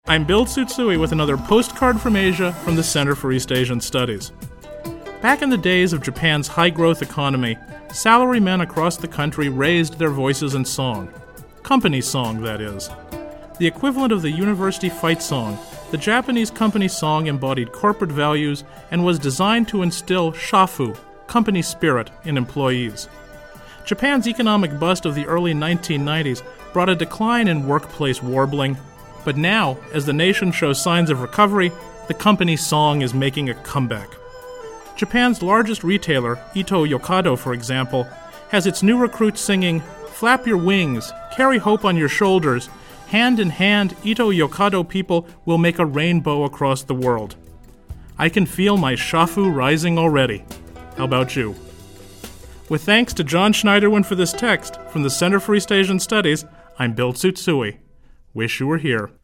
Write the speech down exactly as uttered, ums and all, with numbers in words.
I'm Bill Tsutsui with another postcard from Asia from the Center for East Asian Studies. Back in the days of Japan's high-growth economy, salarymen across the country raised their voices in song. Company song, that is. The equivalent of the university fight song, the Japanese company song embodied corporate values and was designed to instill shafu, company spirit, in employees. Japan's economic bust of the early nineteen nineties brought a decline in workplace warbling, but now, as the nation shows signs of recovery, the company song is making a comeback. Japan's largest retailer, Ito Yokado, for example, has its new recruits singing, "Flap your wings, carry hope on your shoulders. Hand in hand, Ito Yokado people will make a rainbow across the world." I can feel my shafu rising already. How about you? With thanks to John Schneiderwin for this text, from the Center for East Asian Studies, I'm Bill Tsutsui. Wish you were here.